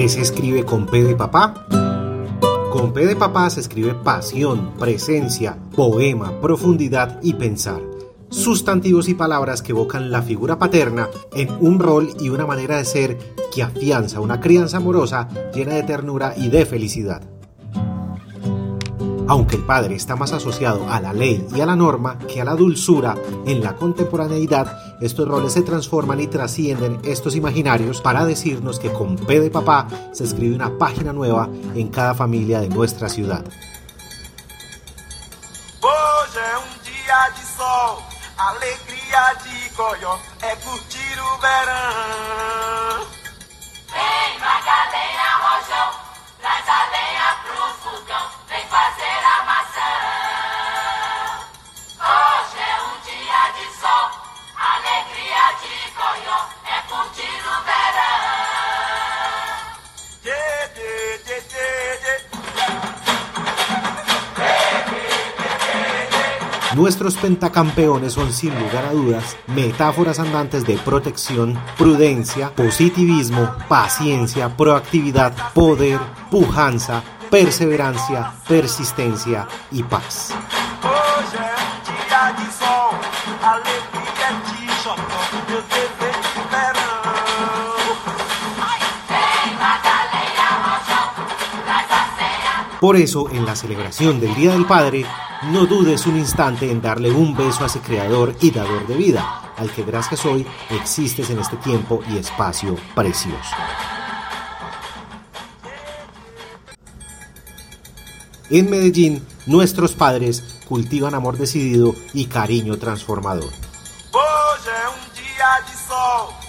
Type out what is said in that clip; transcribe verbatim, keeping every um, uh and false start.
¿Qué se escribe con P de papá? Con P de papá se escribe pasión, presencia, poema, profundidad y pensar. Sustantivos y palabras que evocan la figura paterna en un rol y una manera de ser que afianza una crianza amorosa llena de ternura y de felicidad. Aunque el padre está más asociado a la ley y a la norma que a la dulzura, en la contemporaneidad estos roles se transforman y trascienden estos imaginarios para decirnos que con P de papá se escribe una página nueva en cada familia de nuestra ciudad. Hoje é um dia de sol, alegria de Goió, é curtir o verão. Vem Magalhães, Rojão, traz a lenha pro fogão, vem fazer a maçã. Hoje é um dia de sol, alegria de Goió, é curtir o verão. Yeah, yeah, yeah, yeah, yeah. Nuestros pentacampeones son sin lugar a dudas metáforas andantes de protección, prudencia, positivismo, paciencia, proactividad, poder, pujanza, perseverancia, persistencia y paz. Hoje é um dia de sol, alegria de Jocó, meu desejo de verão. Vem Magalhães, Rojão, traz a senha. Por eso, en la celebración del Día del Padre, no dudes un instante en darle un beso a ese creador y dador de vida, al que gracias hoy existes en este tiempo y espacio precioso. En Medellín, nuestros padres cultivan amor decidido y cariño transformador. Hoje é um dia de sol,